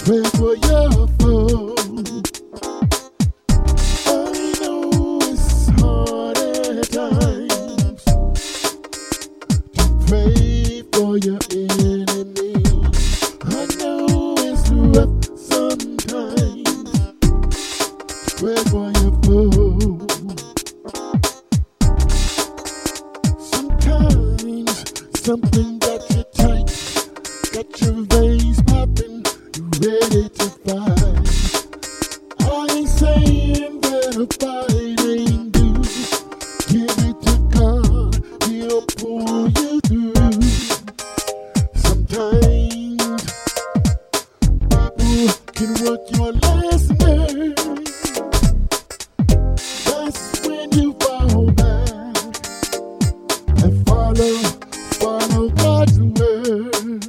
Pray for your foe. I know it's hard at times to pray for your enemy. I know it's rough sometimes to pray for your foe. Sometimes something got you tight, got your veins popping, you ready to fight. I ain't saying that a fight ain't due. Give it to God, He'll pull you through. Sometimes people can work your last nerve. That's when you fall back and follow God's word.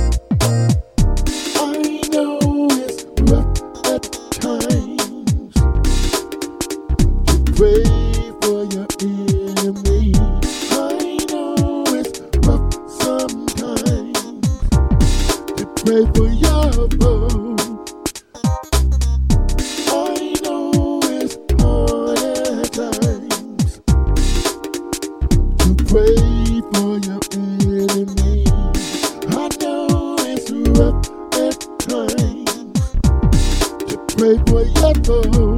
I know it's rough at times to pray for your enemy. I know it's rough sometimes to pray for your foe. I know it's hard at times to pray for your enemy. I know it's rough at times to pray for your foe.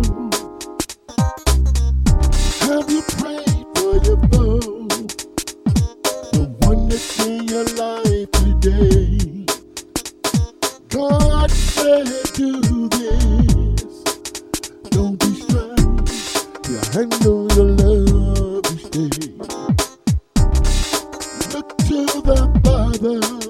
Have you prayed for your foe? The one that's in your life today. God said do this. Don't be strict. You handle your love each day. Look to the Father.